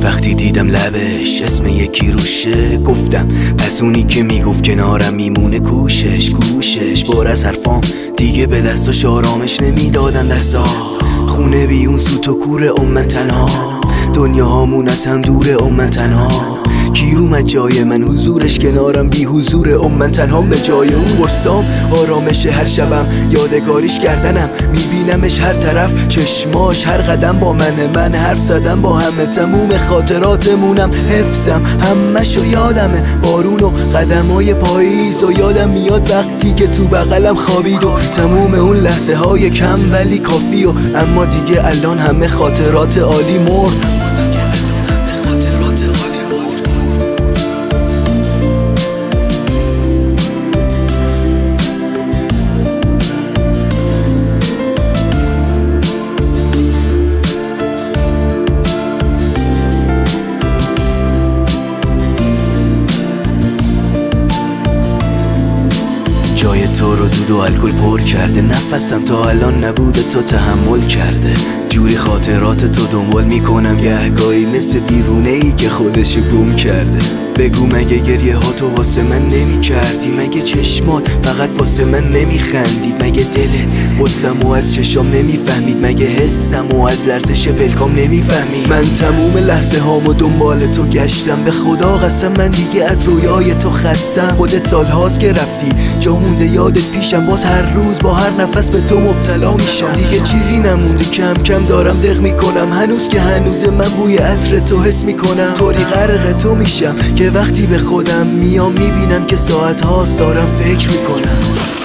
وقتی دیدم لبش اسم یکی روشه، گفتم پس اونی که میگفت کنارم میمونه کوشش بار از حرفام دیگه به دستاش آرامش نمیدادن دستا. خونه بی اون سوت و کور من تنها، دنیا هامون از هم دوره من تنها. کی اومد جای من حضورش کنارم بی حضور من تنها. به جای اون برسام آرامش هر شبم، یادگاریش کردنم میبینمش هر طرف، چشماش هر قدم با من حرف زدم با همه، تموم خاطراتمونم حفظم همشو یادمه. بارون و قدمای پاییز و یادم میاد وقتی که تو بغلم خوابید و تموم اون لحظه های کم ولی کافی و اما دیگه الان همه خاطرات عالی مرد. جای تو رو دود و الکل پر کرده، نفسم تا الان نبوده تو تحمل کرده. جوری خاطرات تو دنبال میکنم گهگاهی مثل دیوونه ای که خودش گم کرده. بگو مگه گریه ها تو واسه من نمی کردی؟ مگه چشمات فقط واسه من نمی خندید؟ مگه دلت غصم و از چشام نمی فهمید؟ مگه حسم و از لرزش پلکام نمی فهمید؟ من تموم لحظه هامو دنبال تو گشتم، به خدا قسم من دیگه از رویای تو خستم. خودت سال هاست که رفتی جا مونده یادت پیشم، باز هر روز با هر نفس به تو مبتلا میشم. دیگه چیزی نمونده کم کم دارم دق میکنم، هنوز که هنوز من بوی عطر تو حس میکنم. طوری غرق تو میشم که وقتی به خودم میام میبینم که ساعت هاست دارم فکر میکنم.